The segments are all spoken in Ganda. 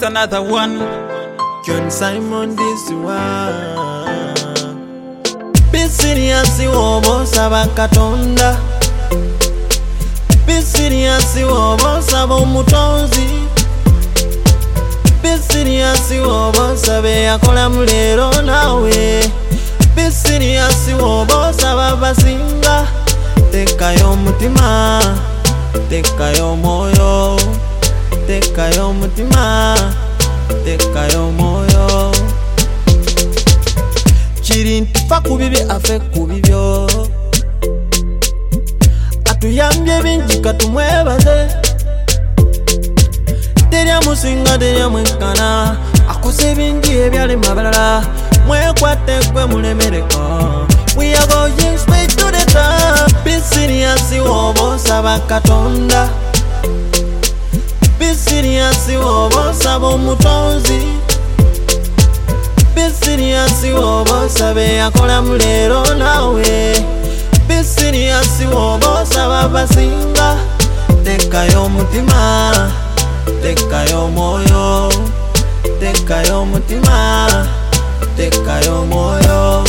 another one. John Simon this one. Be serious wobo saba katonda. Be serious wobo saba omutonzi. Be serious wobo sabe yakola mulero nawe. Be serious wobo saba basinga. Tekayo mutima, tekayo moyo, tekayo mutima, tekayo moyo. Chirinti fa kubibi afe kubibyo. Atuyambye bingi katumwebaze. Terya musinga terya mwekana. Akose bingi ebyali mabalala. Mwekwate kwe mulemereka. We are going straight to the top. Be serious wobo saba katonda. Be serious wobo saba omutonzi. Be serious wobo sabe yakola mulero nawe. Be serious wobo saba basinga. Tekayo mutima, tekayo moyo, tekayo mutima, tekayo moyo.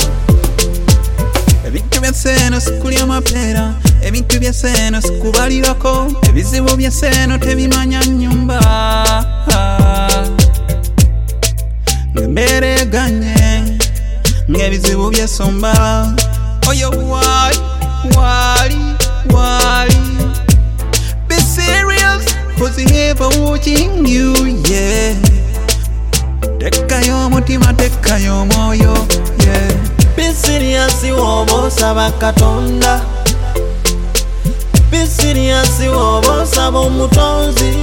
Ebintu by'enseno sikulya mapera, ebintu by'enseno sikubalirako, ebizibu by'enseno tebimanya nnyumba. Ng'embeera eganye, ng'ebizibu by'esomba. Oyo wali. Be serious, 'cause he ever watching you, yeah. Tekayo mutima, tekayo moyo, yeah. Be serious wobo saba katonda. Be serious wobo saba omutonzi.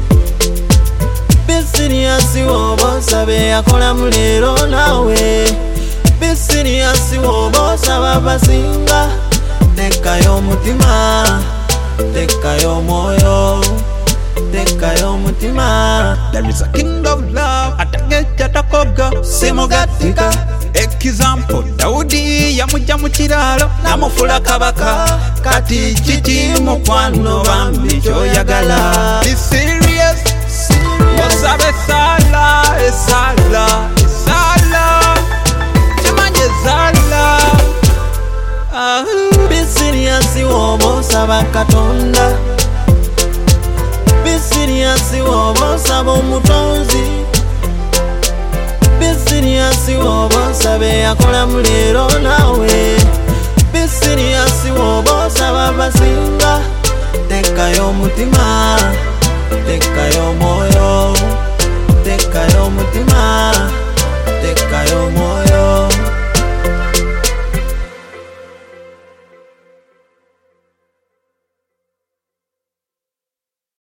Be serious wobo sabe yakola mulero nawe. Be serious wobo saba basinga. Tekayo mutima, tekayo moyo, tekayo mutima. There is a king of love, atageja takobga, semogatika. Example, Daudi yamujja mu kiralo namufula kabaka. Kati kiki mukwano bambi kyoyagala. Be serious, osabe esala. Kimanye zala. Be serious wobo saba katonda. Be serious wobo saba omutonzi. Be serious wobo sabe yakola mulero nawe. Be serious wobo saba basinga. Tekayo mutima, tekayo moyo.